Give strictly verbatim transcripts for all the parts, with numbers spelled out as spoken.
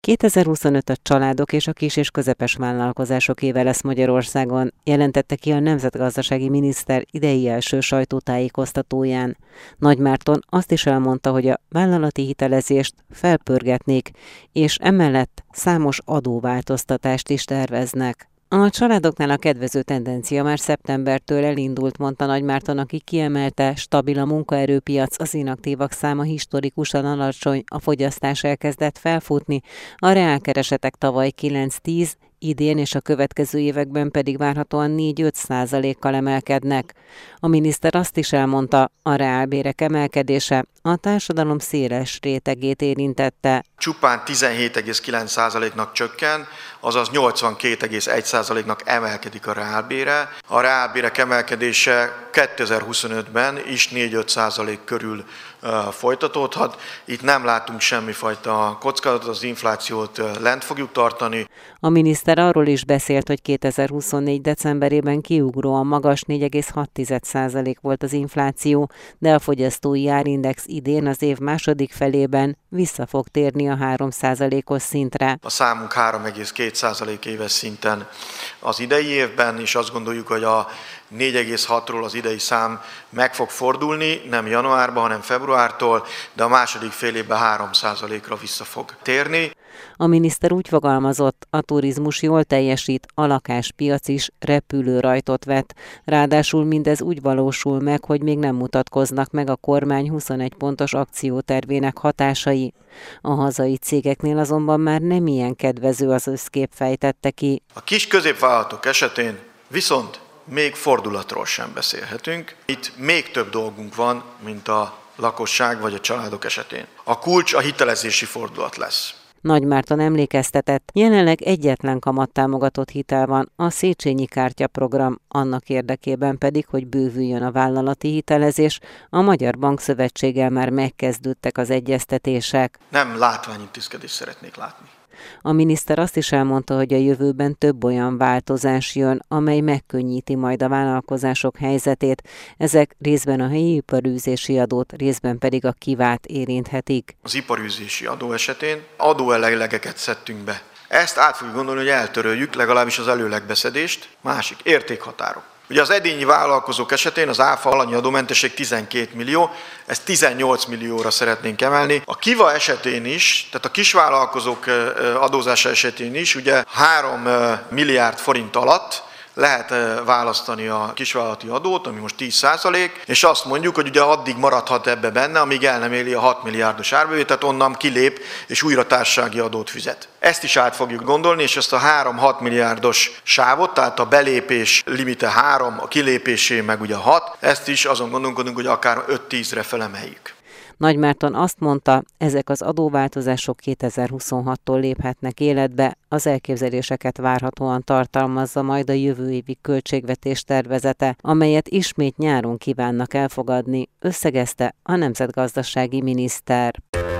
kétezer-huszonöt a családok és a kis- és közepes vállalkozások éve lesz Magyarországon, jelentette ki a nemzetgazdasági miniszter idei első sajtótájékoztatóján. Nagy Márton azt is elmondta, hogy a vállalati hitelezést felpörgetnék, és emellett számos adóváltoztatást is terveznek. A családoknál a kedvező tendencia már szeptembertől elindult, mondta Nagy Márton, aki kiemelte, stabil a munkaerőpiac, az inaktívak száma historikusan alacsony, a fogyasztás elkezdett felfutni, a reálkeresetek tavaly kilenc-tíz, idén és a következő években pedig várhatóan négy-öt százalékkal emelkednek. A miniszter azt is elmondta, a reálbérek emelkedése a társadalom széles rétegét érintette. Csupán tizenhét egész kilenc százaléknak csökken, azaz nyolcvankét egész egy százaléknak emelkedik a reálbére. A reálbérek emelkedése kétezer-huszonötben is négy-öt százalék körül uh, folytatódhat. Itt nem látunk semmifajta kockázatot, az inflációt uh, lent fogjuk tartani. A miniszter arról is beszélt, hogy kétezer-huszonnégy decemberében kiugróan magas négy egész hat százalék volt az infláció, de a fogyasztói árindex idén az év második felében vissza fog térni a három százalékos szintre. A számunk három egész két százalék éves szinten az idei évben, és azt gondoljuk, hogy a négy egész hatról az idei szám meg fog fordulni, nem januárban, hanem februártól, de a második fél évben három százalékra vissza fog térni. A miniszter úgy fogalmazott, a turizmus jól teljesít, a lakáspiac is repülőrajtot vett. Ráadásul mindez úgy valósul meg, hogy még nem mutatkoznak meg a kormány huszonegy pontos akciótervének hatásai. A hazai cégeknél azonban már nem ilyen kedvező az összkép, fejtette ki. A kis középvállalatok esetén viszont még fordulatról sem beszélhetünk. Itt még több dolgunk van, mint a lakosság vagy a családok esetén. A kulcs a hitelezési fordulat lesz. Nagy Márton emlékeztetett, jelenleg egyetlen kamattámogatott hitel van, a Széchenyi kártyaprogram, annak érdekében pedig, hogy bővüljön a vállalati hitelezés, a Magyar Bankszövetséggel már megkezdődtek az egyeztetések. Nem látványintézkedést szeretnék látni. A miniszter azt is elmondta, hogy a jövőben több olyan változás jön, amely megkönnyíti majd a vállalkozások helyzetét. Ezek részben a helyi iparűzési adót, részben pedig a kivát érinthetik. Az iparűzési adó esetén adóellegeket szedtünk be. Ezt át fogjuk gondolni, hogy eltöröljük, legalábbis az előlegbeszedést. Másik, értékhatárok. Ugye az edényi vállalkozók esetén az áfa alanyi adómentesség tizenkét millió, ezt tizennyolc millióra szeretnénk emelni. A kiva esetén is, tehát a kisvállalkozók adózása esetén is, ugye három milliárd forint alatt lehet választani a kisvállalati adót, ami most tíz százalék, és azt mondjuk, hogy ugye addig maradhat ebbe benne, amíg el nem éli a hat milliárdos árbevételt, onnan kilép, és újra társasági adót fizet. Ezt is át fogjuk gondolni, és ezt a három-hat milliárdos sávot, tehát a belépés limite három, a kilépésé meg ugye hat, ezt is azon gondolkodunk, hogy akár öt-tízre felemeljük. Nagy Márton azt mondta, ezek az adóváltozások kétezer-huszonhattól léphetnek életbe, az elképzeléseket várhatóan tartalmazza majd a jövő évi költségvetés tervezete, amelyet ismét nyáron kívánnak elfogadni, összegezte a nemzetgazdasági miniszter.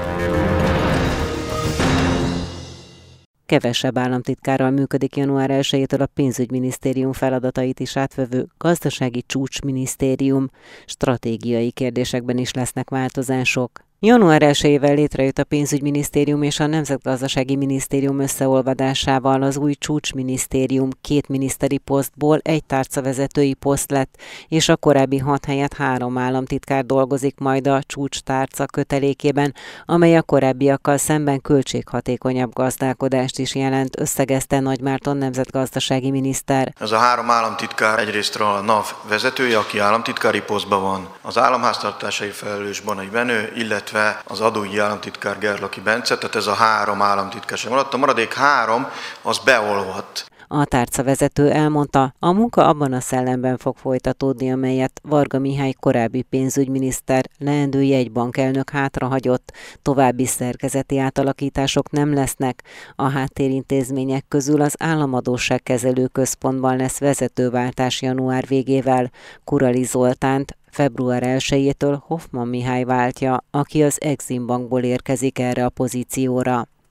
Kevesebb államtitkárral működik január elsejétől a pénzügyminisztérium feladatait is átvevő gazdasági csúcsminisztérium. Stratégiai kérdésekben is lesznek változások. január elsejével létrejött a pénzügyminisztérium és a nemzetgazdasági minisztérium összeolvadásával az új csúcsminisztérium két miniszteri posztból egy tárcavezetői poszt lett, és a korábbi hat helyett három államtitkár dolgozik majd a csúcstárca kötelékében, amely a korábbiakkal szemben költséghatékonyabb gazdálkodást is jelent, összegezte Nagy Márton nemzetgazdasági miniszter. Ez a három államtitkár egyrészt a NAV vezetője, aki államtitkári posztban van, az államháztartásai felelős Banai Benő, illetve az adóügyi államtitkár Gerlaki Bence, tehát ez a három államtitkárság maradt. A maradék három az beolvadt. A tárcavezető elmondta, a munka abban a szellemben fog folytatódni, amelyet Varga Mihály korábbi pénzügyminiszter, leendő jegybankelnök hátrahagyott. További szerkezeti átalakítások nem lesznek. A háttérintézmények közül az Államadósságkezelő Központban lesz vezetőváltás január végével. Kurali Zoltánt február elsejétől Hoffmann Mihály váltja, aki az Exim Bankból érkezik erre a pozícióra.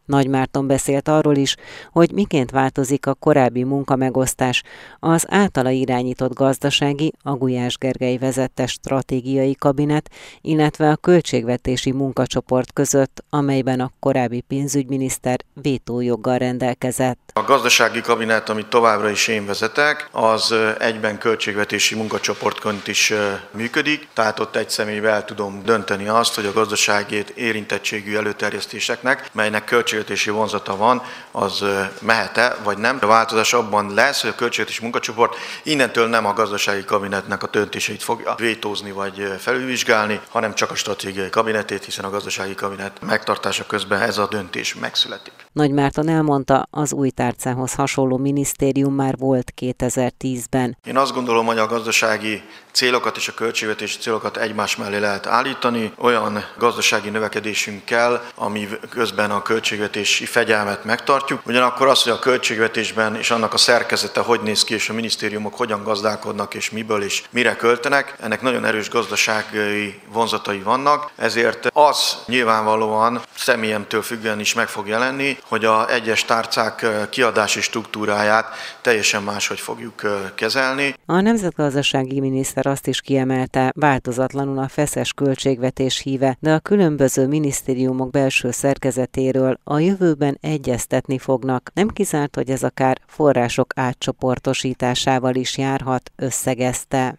Nagy Márton beszélt arról is, hogy miként változik a korábbi munkamegosztás az általa irányított gazdasági, a Gulyás Gergely vezette stratégiai kabinet, illetve a költségvetési munkacsoport között, amelyben a korábbi pénzügyminiszter vétójoggal rendelkezett. A gazdasági kabinet, amit továbbra is én vezetek, az egyben költségvetési munkacsoportként is működik, tehát ott egy személyben el tudom dönteni azt, hogy a gazdasági érintettségű előterjesztéseknek, melynek költségvetési vonzata van, az mehet-e vagy nem. A változás abban lesz, hogy a költségvetési munkacsoport innentől nem a gazdasági kabinetnek a döntéseit fogja vétózni vagy felülvizsgálni, hanem csak a stratégiai kabinetét, hiszen a gazdasági kabinet megtartása közben ez a döntés megszületik. Nagy Márton elmondta, az új tárcához hasonló minisztérium már volt kétezer-tízben. Én azt gondolom, hogy a gazdasági célokat és a költségvetési célokat egymás mellé lehet állítani. Olyan gazdasági növekedésünk kell, ami közben a költségvetési fegyelmet megtartjuk. Ugyanakkor az, hogy a költségvetésben és annak a szerkezete hogy néz ki, és a minisztériumok hogyan gazdálkodnak, és miből és mire költenek, ennek nagyon erős gazdasági vonzatai vannak. Ezért az nyilvánvalóan személyemtől függően is meg fog jelenni, hogy a egyes tárcák kiadási struktúráját teljesen máshogy fogjuk kezelni. A nemzetgazdasági miniszter azt is kiemelte, változatlanul a feszes költségvetés híve, de a különböző minisztériumok belső szerkezetéről a jövőben egyeztetni fognak. Nem kizárt, hogy ez akár források átcsoportosításával is járhat, összegezte.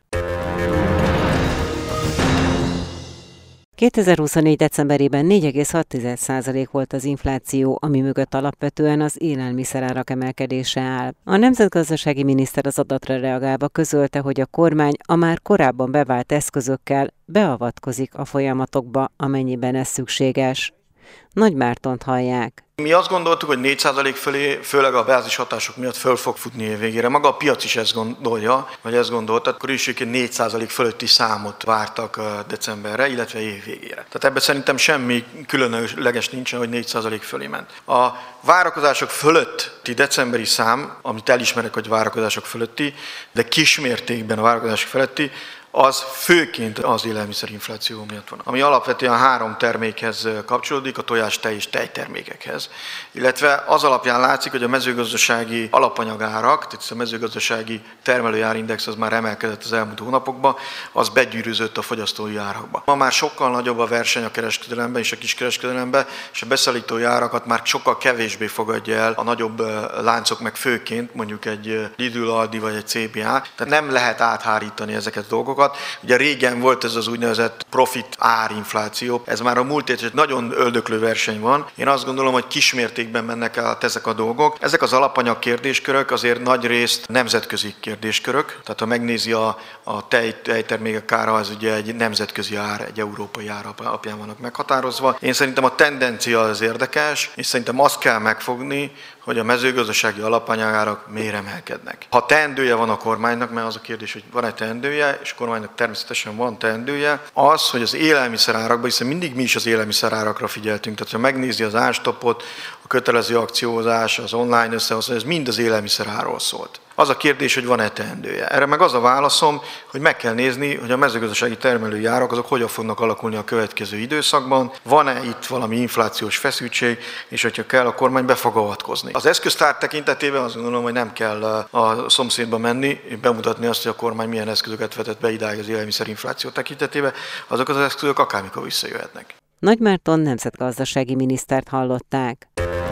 kétezer-huszonnégy decemberében négy egész hat százalék volt az infláció, ami mögött alapvetően az élelmiszerárak emelkedése áll. A nemzetgazdasági miniszter az adatra reagálva közölte, hogy a kormány a már korábban bevált eszközökkel beavatkozik a folyamatokba, amennyiben ez szükséges. Nagy Mártont hallják. Mi azt gondoltuk, hogy négy százalék fölé, főleg a bázis hatások miatt föl fog futni év végére. Maga a piac is ezt gondolja, vagy ezt gondolta, akkor is négy százalék fölötti számot vártak decemberre, illetve év végére. Tehát ebben szerintem semmi különleges nincsen, hogy négy százalék fölé ment. A várakozások fölötti decemberi szám, amit elismerek, hogy várakozások fölötti, de kismértékben a várakozások fölötti, az főként az élelmiszerinfláció miatt van, ami alapvetően három termékhez kapcsolódik, a tojás, tej és tejtermékekhez. Illetve az alapján látszik, hogy a mezőgazdasági alapanyagárak, tehát a mezőgazdasági termelőjárindex az már emelkedett az elmúlt hónapokban, az begyűrűzött a fogyasztói árakba. Ma már sokkal nagyobb a verseny a kereskedelemben és a kiskereskedelemben, és a beszállítói árakat már sokkal kevésbé fogadja el a nagyobb láncok, meg főként mondjuk egy Lidl, Aldi vagy egy cé bé á. Tehát nem lehet áthárítani ezeket a dolgokat. Ugye régen volt ez az úgynevezett profit árinfláció, ez már a múlt év, egy nagyon öldöklő verseny van. Én azt gondolom, hogy kismértékben mennek át ezek a dolgok. Ezek az alapanyag kérdéskörök azért nagy részt nemzetközi kérdéskörök, tehát ha megnézi a, a tej, tejtermékek ára, ez ugye egy nemzetközi ár, egy európai ár alapján vannak meghatározva. Én szerintem a tendencia az érdekes, és szerintem azt kell megfogni, hogy a mezőgazdasági alapanyagárak miért emelkednek. Ha teendője van a kormánynak, mert az a kérdés, hogy van-e teendője, és a kormánynak természetesen van teendője, az, hogy az élelmiszerárakban, hiszen mindig mi is az élelmiszerárakra figyeltünk, tehát ha megnézi az árstopot, a kötelező akciózás, az online összehozás, ez mind az élelmiszerárról szólt. Az a kérdés, hogy van-e teendője. Erre meg az a válaszom, hogy meg kell nézni, hogy a mezőgazdasági termelői árak azok hogyan fognak alakulni a következő időszakban, van-e itt valami inflációs feszültség, és hogyha kell, a kormány be fog avatkozni. Az eszköztár tekintetében azt gondolom, hogy nem kell a szomszédba menni, bemutatni azt, hogy a kormány milyen eszközöket vetett be idáig az élelmiszerinfláció tekintetében, azok az eszközök akármikor visszajöhetnek. Nagy Márton nemzetgazdasági minisztert hallották.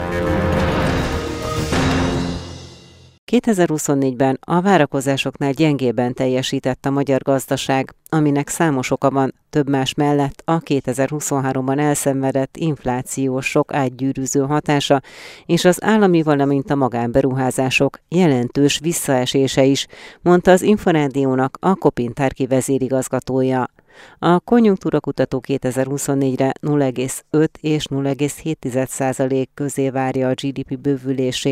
kétezer-huszonnégyben a várakozásoknál gyengébben teljesített a magyar gazdaság, aminek számos oka van, több más mellett a kétezer-huszonháromban elszenvedett inflációs sok átgyűrűző hatása és az állami, valamint a magánberuházások jelentős visszaesése is, mondta az Inforádiónak a Kopintárki vezérigazgatója. A konjunktúrakutató kétezer-huszonnégyre nulla egész öt és nulla egész hét százalék közé várja a gé dé pé bővülését.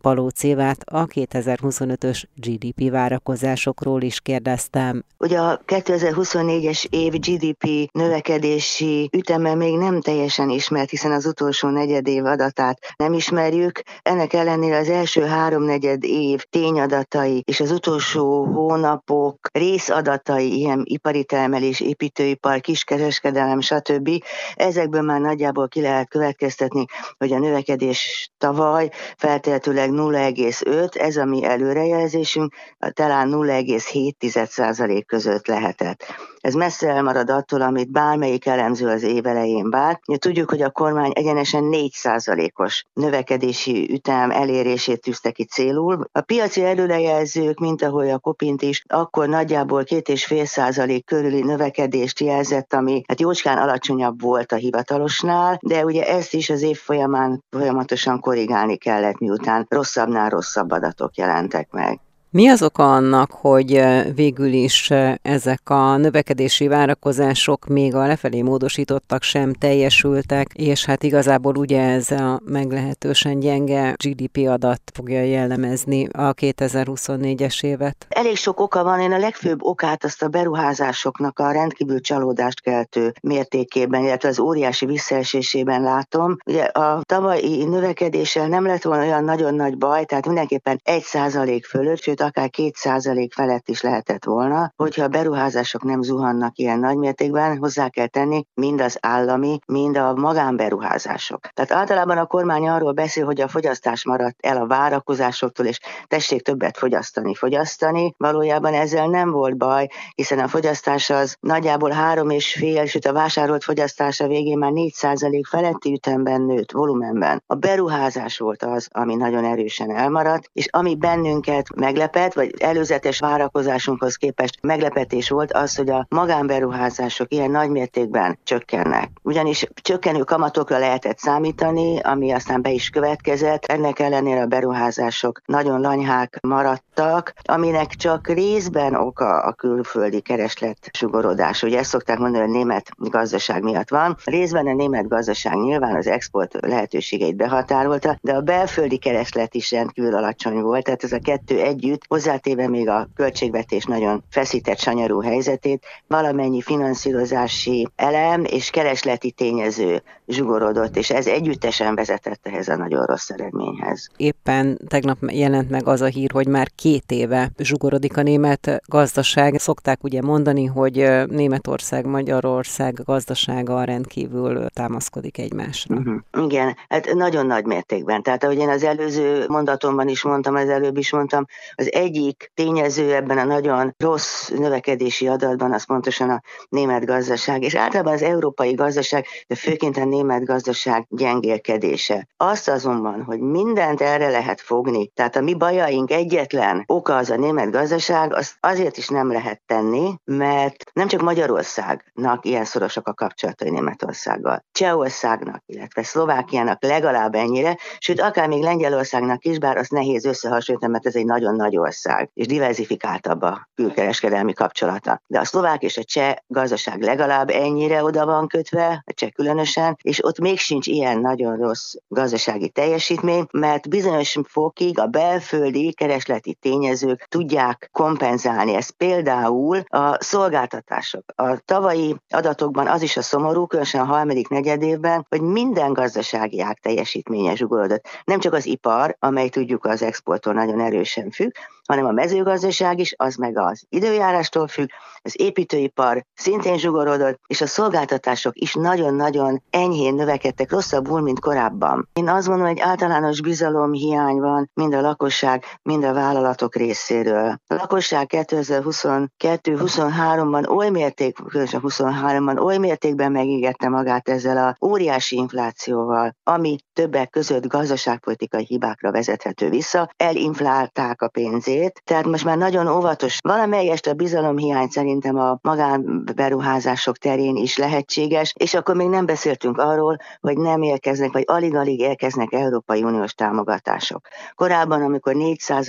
Palóc Évát a kétezer-huszonötös gé dé pé várakozásokról is kérdeztem. Ugye a kétezer-huszonnégyes év gé dé pé növekedési üteme még nem teljesen ismert, hiszen az utolsó negyedév adatát nem ismerjük. Ennek ellenére az első háromnegyed év tényadatai és az utolsó hónapok részadatai, ilyen ipari termelés, építőipar, kiskereskedelem, stb. Ezekből már nagyjából ki lehet következtetni, hogy a növekedés tavaly feltehetőleg nulla egész öt, ez a mi előrejelzésünk, talán nulla egész hét százalék között lehetett. Ez messze elmarad attól, amit bármelyik elemző az év elején vár. Tudjuk, hogy a kormány egyenesen négy százalékos növekedési ütem elérését tűzte ki célul. A piaci előrejelzők, mint ahogy a Kopint is, akkor nagyjából két és fél százalék körüli növekedést jelzett, ami hát jócskán alacsonyabb volt a hivatalosnál, de ugye ezt is az év folyamán folyamatosan korrigálni kellett, miután rosszabbnál rosszabb adatok jelentek meg. Mi az oka annak, hogy végül is ezek a növekedési várakozások még a lefelé módosítottak sem teljesültek, és hát igazából ugye ez a meglehetősen gyenge gé dé pé adat fogja jellemezni a kétezer-huszonnégyes évet? Elég sok oka van, én a legfőbb okát azt a beruházásoknak a rendkívül csalódást keltő mértékében, illetve az óriási visszaesésében látom. Ugye a tavalyi növekedéssel nem lett volna olyan nagyon nagy baj, tehát mindenképpen egy százalék fölött, sőt akár két százalék felett is lehetett volna, hogyha a beruházások nem zuhannak ilyen nagymértékben, hozzá kell tenni mind az állami, mind a magánberuházások. Tehát általában a kormány arról beszél, hogy a fogyasztás maradt el a várakozásoktól, és tessék többet fogyasztani, fogyasztani. Valójában ezzel nem volt baj, hiszen a fogyasztás az nagyjából három és fél, sőt a vásárolt fogyasztása végén már négy százalék feletti ütemben nőtt, volumenben. A beruházás volt az, ami nagyon erősen elmaradt, és ami bennünket meglepett, vagy előzetes várakozásunkhoz képest meglepetés volt az, hogy a magánberuházások ilyen nagymértékben csökkennek. Ugyanis csökkenő kamatokra lehetett számítani, ami aztán be is következett. Ennek ellenére a beruházások nagyon lanyhák maradtak, aminek csak részben oka a külföldi kereslet sugorodás. Ugye ezt szokták mondani, hogy a német gazdaság miatt van. Részben a német gazdaság nyilván az export lehetőségeit behatárolta, de a belföldi kereslet is rendkívül alacsony volt, tehát ez a kettő együtt, hozzátéve még a költségvetés nagyon feszített, sanyarú helyzetét, valamennyi finanszírozási elem és keresleti tényező zsugorodott, és ez együttesen vezetett ehhez a nagyon rossz eredményhez. Éppen tegnap jelent meg az a hír, hogy már két éve zsugorodik a német gazdaság. Szokták ugye mondani, hogy Németország, Magyarország gazdasága rendkívül támaszkodik egymásra. Uh-huh. Igen, hát nagyon nagy mértékben. Tehát ahogy én az előző mondatomban is mondtam, az előbb is mondtam, az egyik tényező ebben a nagyon rossz növekedési adatban az pontosan a német gazdaság, és általában az európai gazdaság, de főként a német gazdaság gyengélkedése. Azt azonban, hogy mindent erre lehet fogni, tehát a mi bajaink egyetlen oka az a német gazdaság, azt azért is nem lehet tenni, mert nem csak Magyarországnak ilyen szorosak a kapcsolatai Németországgal, Csehországnak, illetve Szlovákiának legalább ennyire, sőt akár még Lengyelországnak is, bár azt nehéz összehasonlítani, mert ez egy nagyon nagy ország, és diverzifikáltabb a külkereskedelmi kapcsolata. De a szlovák és a cseh gazdaság legalább ennyire oda van kötve, a cseh különösen, és ott még sincs ilyen nagyon rossz gazdasági teljesítmény, mert bizonyos fokig a belföldi keresleti tényezők tudják kompenzálni. Ez például a szolgáltatások. A tavalyi adatokban az is a szomorú, különösen a harmadik negyedévben, hogy minden gazdasági ág teljesítménye zsugorodott. Nem csak az ipar, amely tudjuk az exporttól nagyon erősen függ, hanem a mezőgazdaság is, az meg az időjárástól függ, az építőipar szintén zsugorodott, és a szolgáltatások is nagyon-nagyon enyhén növekedtek, rosszabbul, mint korábban. Én azt mondom, hogy általános bizalomhiány van mind a lakosság, mind a vállalatok részéről. A lakosság kétezer-huszonkettő huszonháromban oly mérték, különösen huszonháromban oly mértékben megégette magát ezzel a óriási inflációval, ami többek között gazdaságpolitikai hibákra vezethető vissza, elinflálták a pénzét, tehát most már nagyon óvatos. Valamelyest a bizalomhiány szerintem a magánberuházások terén is lehetséges, és akkor még nem beszéltünk arról, hogy nem érkeznek, vagy alig-alig érkeznek Európai Uniós támogatások. Korábban, amikor négy százalék körül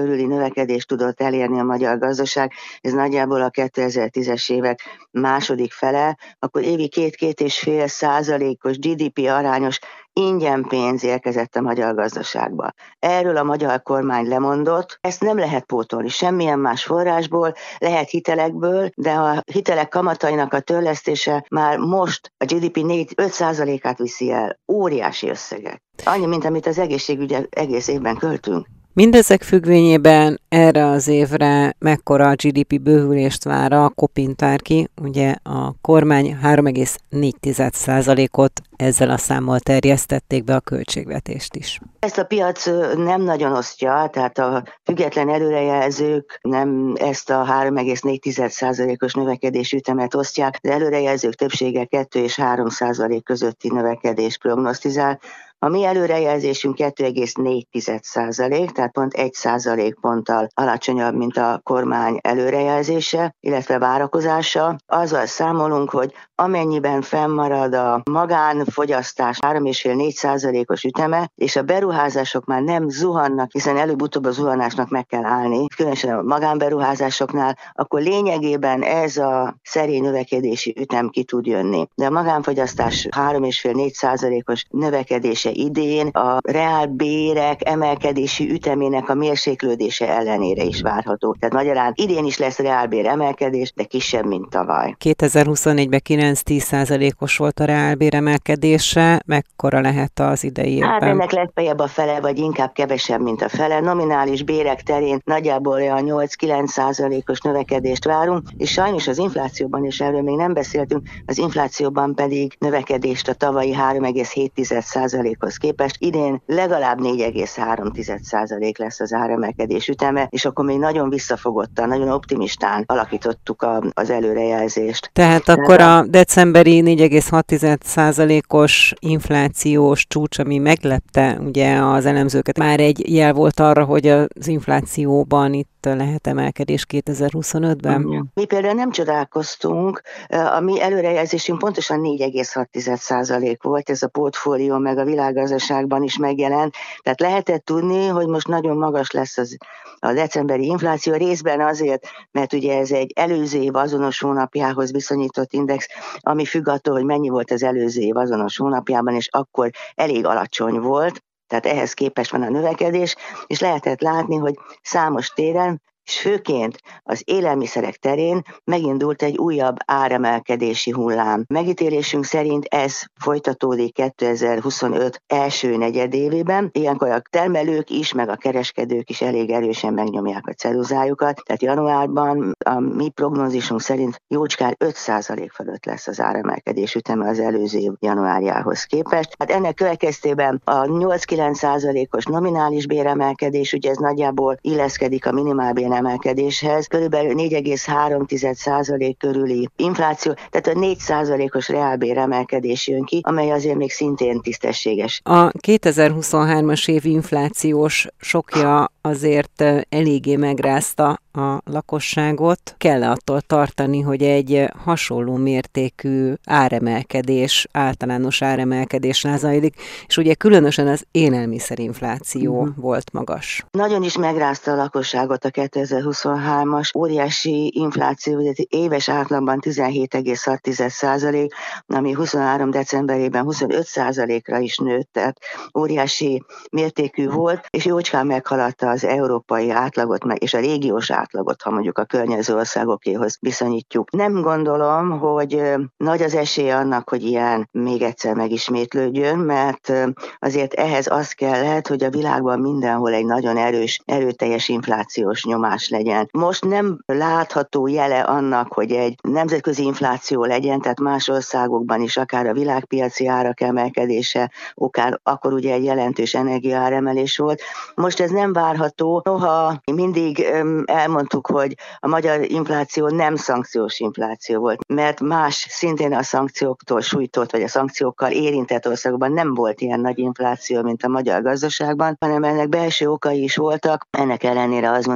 körüli növekedést tudott elérni a magyar gazdaság, ez nagyjából a kétezer-tízes évek második fele, akkor évi két-két és fél százalékos gé dé pé arányos ingyen pénz érkezett a magyar gazdaságba. Erről a magyar kormány lemondott, ezt nem lehet pótolni semmilyen más forrásból, lehet hitelekből, de a hitelek kamatainak a törlesztése már most a gé dé pé négy-öt százalékát viszi el, óriási összegek. Annyi, mint amit az egészségügyre egész évben költünk. Mindezek függvényében erre az évre mekkora gé dé pé bővülést vár a kopintár ki? Ugye a kormány három egész négy százalékot ezzel a számmal terjesztették be a költségvetést is. Ezt a piac nem nagyon osztja, tehát a független előrejelzők nem ezt a három egész négy százalékos növekedés ütemet osztják, de előrejelzők többsége kettő és három százalék közötti növekedés prognosztizál. A mi előrejelzésünk kettő egész négy százalék, tehát pont egy százalékponttal alacsonyabb, mint a kormány előrejelzése, illetve várakozása. Azzal számolunk, hogy amennyiben fennmarad a magánfogyasztás három egész öt-négy százalékos üteme, és a beruházások már nem zuhannak, hiszen előbb-utóbb a zuhanásnak meg kell állni, különösen a magánberuházásoknál, akkor lényegében ez a szerény növekedési ütem ki tud jönni. De a magánfogyasztás három egész öt-négy százalékos növekedése idén a reálbérek emelkedési ütemének a mérséklődése ellenére is várható. Tehát magyarán idén is lesz reálbér emelkedés, de kisebb, mint tavaly. kétezer-huszonnégyben kilenc-tíz százalékos volt a reálbér emelkedése, mekkora lehet az idei évben? Hát ennek legfeljebb a fele, vagy inkább kevesebb, mint a fele. Nominális bérek terén nagyjából olyan nyolc-kilenc százalékos növekedést várunk, és sajnos az inflációban, és erről még nem beszéltünk, az inflációban pedig növekedést a tavalyi három egész hét százalékhoz képest idén legalább négy egész három százalék lesz az áremelkedés üteme, és akkor még nagyon visszafogottan, nagyon optimistán alakítottuk a, az előrejelzést. Tehát De akkor a decemberi négy egész hat százalékos inflációs csúcs, ami meglepte ugye az elemzőket, már egy jel volt arra, hogy az inflációban itt lehet emelkedés kétezer-huszonötben? Mi például nem csodálkoztunk, a mi előrejelzésünk pontosan négy egész hat százalék volt, ez a portfólió meg a világgazdaságban is megjelent, tehát lehetett tudni, hogy most nagyon magas lesz az, a decemberi infláció, részben azért, mert ugye ez egy előző év azonos hónapjához viszonyított index, ami függ attól, hogy mennyi volt az előző év azonos hónapjában, és akkor elég alacsony volt, tehát ehhez képest van a növekedés, és lehetett látni, hogy számos téren, és főként az élelmiszerek terén megindult egy újabb áremelkedési hullám. Megítélésünk szerint ez folytatódik kétezer-huszonöt első negyedévében. Ilyenkor a termelők is, meg a kereskedők is elég erősen megnyomják a ceruzájukat. Tehát januárban a mi prognózisunk szerint jócskán öt százalék fölött lesz az áremelkedés üteme az előző év januárjához képest. Hát ennek következtében a nyolc-kilenc százalékos nominális béremelkedés, ugye ez nagyjából illeszkedik a minimálbér emelkedéshez, körülbelül négy egész három százalék körüli infláció, tehát a négy százalékos reálbér emelkedés jön ki, amely azért még szintén tisztességes. A kétezer-huszonhármas év inflációs sokja azért eléggé megrázta a lakosságot. Kell attól tartani, hogy egy hasonló mértékű áremelkedés, általános áremelkedés zajlik, és ugye különösen az élelmiszerinfláció uh-huh. volt magas. Nagyon is megrázta a lakosságot a kétezer-huszonhármas óriási infláció, éves átlagban tizenhét egész hat százalék, ami huszonhárom decemberében huszonöt százalékra is nőtt, tehát óriási mértékű volt, és jócskán meghaladta az európai átlagot és a régiós átlagot, ha mondjuk a környező országokéhoz viszonyítjuk. Nem gondolom, hogy nagy az esély annak, hogy ilyen még egyszer megismétlődjön, mert azért ehhez az kellett, hogy a világban mindenhol egy nagyon erős, erőteljes inflációs nyomás legyen. Most nem látható jele annak, hogy egy nemzetközi infláció legyen, tehát más országokban is akár a világpiaci árak emelkedése, akár akkor ugye egy jelentős energiaáremelés volt. Most ez nem várható, noha mindig elmondtuk, hogy a magyar infláció nem szankciós infláció volt, mert más szintén a szankcióktól sújtott, vagy a szankciókkal érintett országokban nem volt ilyen nagy infláció, mint a magyar gazdaságban, hanem ennek belső okai is voltak. Ennek ellenére azt mondom, hogy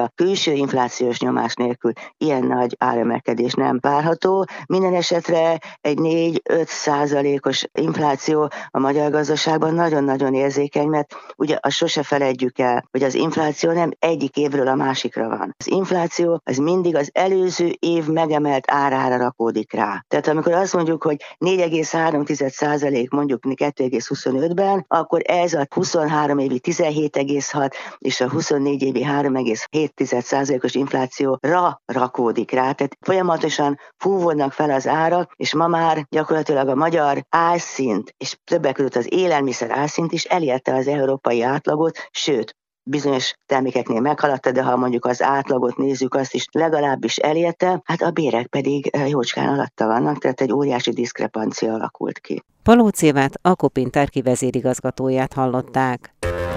a külső inflációs nyomás nélkül ilyen nagy áremelkedés nem várható. Minden esetre egy négy-öt százalékos infláció a magyar gazdaságban nagyon-nagyon érzékeny, mert ugye azt sose feledjük el, hogy az infláció nem egyik évről a másikra van. Az infláció az mindig az előző év megemelt árára rakódik rá. Tehát amikor azt mondjuk, hogy négy egész három százalék mondjuk kettő egész huszonötben, akkor ez a huszonhárom évi tizenhét egész hat és a huszonnégy évi három egész hét százalékos inflációra rakódik rá. Tehát folyamatosan fúvódnak fel az árak, és ma már gyakorlatilag a magyar álszint, és többek között az élelmiszer álszint is elérte az európai átlagot, sőt, bizonyos termékeknél meghaladta, de ha mondjuk az átlagot nézzük, azt is legalábbis elérte, hát a bérek pedig jócskán alatta vannak, tehát egy óriási diszkrepancia alakult ki. Palóc Évát, a Kopintárki vezérigazgatóját hallották.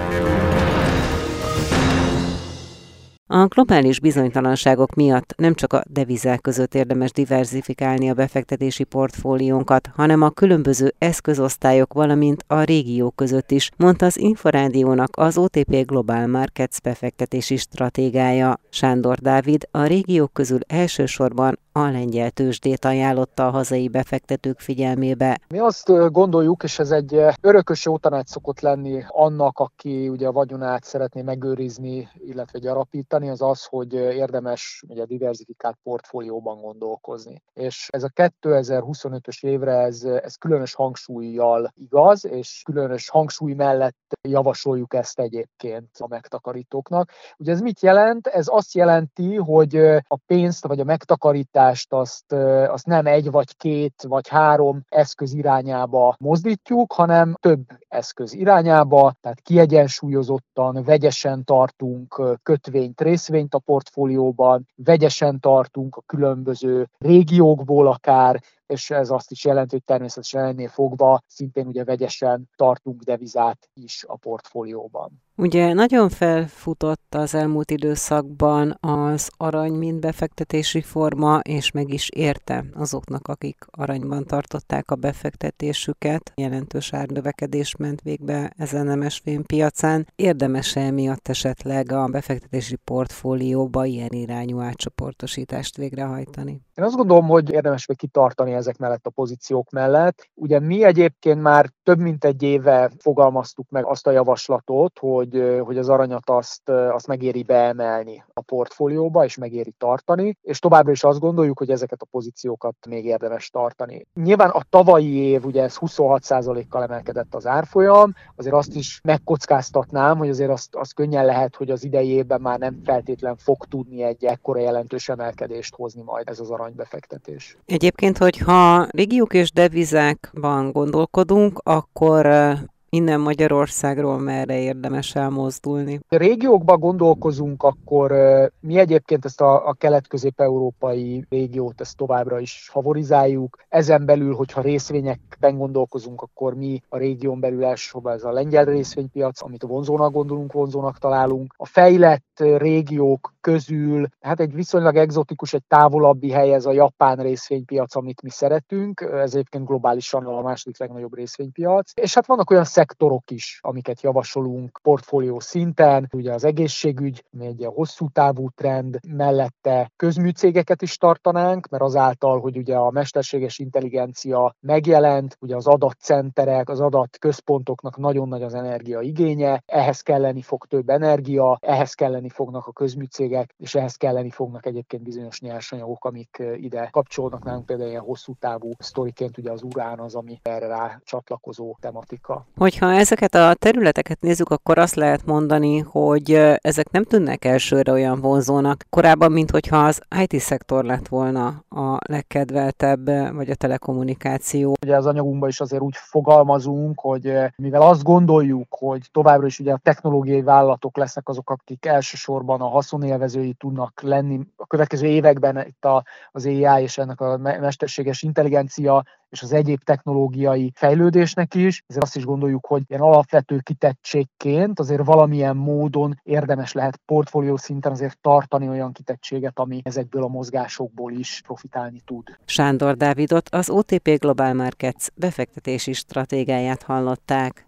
A globális bizonytalanságok miatt nem csak a devizák között érdemes diverzifikálni a befektetési portfóliónkat, hanem a különböző eszközosztályok, valamint a régiók között is, mondta az Inforádiónak az o té pé Global Markets befektetési stratégája. Sándor Dávid a régiók közül elsősorban a lengyel tőzsdét ajánlotta a hazai befektetők figyelmébe. Mi azt gondoljuk, és ez egy örökös jó tanács szokott lenni annak, aki ugye a vagyonát szeretné megőrizni, illetve gyarapítani, az az, hogy érdemes ugye diversifikált portfólióban gondolkozni. És ez a kétezer-huszonötös évre ez, ez különös hangsúllyal igaz, és különös hangsúly mellett javasoljuk ezt egyébként a megtakarítóknak. Ugye ez mit jelent? Ez azt jelenti, hogy a pénzt vagy a megtakarítást Azt, azt nem egy, vagy két, vagy három eszköz irányába mozdítjuk, hanem több eszköz irányába, tehát kiegyensúlyozottan, vegyesen tartunk kötvényt, részvényt a portfólióban, vegyesen tartunk a különböző régiókból akár, és ez azt is jelenti, hogy természetesen ennél fogva szintén ugye vegyesen tartunk devizát is a portfólióban. Ugye nagyon felfutott az elmúlt időszakban az arany, mint befektetési forma, és meg is érte azoknak, akik aranyban tartották a befektetésüket. Jelentős árnövekedés ment végbe ezen nemesfém piacán. Érdemes-e emiatt esetleg a befektetési portfólióba ilyen irányú átcsoportosítást végrehajtani? Én azt gondolom, hogy érdemes még kitartani ezek mellett a pozíciók mellett. Ugye mi egyébként már több mint egy éve fogalmaztuk meg azt a javaslatot, hogy, hogy az aranyat azt, azt megéri beemelni a portfólióba, és megéri tartani, és továbbra is azt gondoljuk, hogy ezeket a pozíciókat még érdemes tartani. Nyilván a tavalyi év, ugye ez huszonhat százalékkal emelkedett az árfolyam, azért azt is megkockáztatnám, hogy azért azt, azt könnyen lehet, hogy az idei évben már nem feltétlen fog tudni egy ekkora jelentős emelkedést hozni majd ez az aranybefektetés. Egyébként, hogyha régiók és devizákban gondolkodunk, akkor innen Magyarországról merre érdemes elmozdulni? Ha régiókban gondolkozunk, akkor mi egyébként ezt a, a kelet-közép-európai régiót ezt továbbra is favorizáljuk. Ezen belül, hogyha részvényekben gondolkozunk, akkor mi a régión belül elsősorban ez a lengyel részvénypiac, amit a vonzónak gondolunk, vonzónak találunk. A fejlett régiók közül, hát egy viszonylag egzotikus, egy távolabbi hely ez a japán részvénypiac, amit mi szeretünk. Ez egyébként globálisan a második legnagyobb részvénypiac. És hát vannak olyan szektorok is, amiket javasolunk portfólió szinten. Ugye az egészségügy, egy a hosszú távú trend, mellette közműcégeket is tartanánk, mert azáltal, hogy ugye a mesterséges intelligencia megjelent, ugye az adatcenterek, az adatközpontoknak nagyon nagy az energia igénye, ehhez kelleni fog több energia, ehhez kelleni fognak a közműcégek, és ehhez kelleni fognak egyébként bizonyos nyersanyagok, amik ide kapcsolódnak nálunk, például ilyen hosszú távú sztoriként ugye az urán az, ami erre rá csatlakozó tematika. Hogyha ezeket a területeket nézzük, akkor azt lehet mondani, hogy ezek nem tűnnek elsőre olyan vonzónak. Korábban, mint hogyha az i té-szektor lett volna a legkedveltebb, vagy a telekommunikáció. Ugye az anyagunkban is azért úgy fogalmazunk, hogy mivel azt gondoljuk, hogy továbbra is ugye a technológiai vállalatok lesznek azok, akik elsősorban a haszonélvezői tudnak lenni a következő években itt a, az á i és ennek a mesterséges intelligencia és az egyéb technológiai fejlődésnek is. Ezért azt is gondoljuk, hogy ilyen alapvető kitettségként azért valamilyen módon érdemes lehet portfólió szinten azért tartani olyan kitettséget, ami ezekből a mozgásokból is profitálni tud. Sándor Dávidot, az o té pé Global Markets befektetési stratégáját hallották.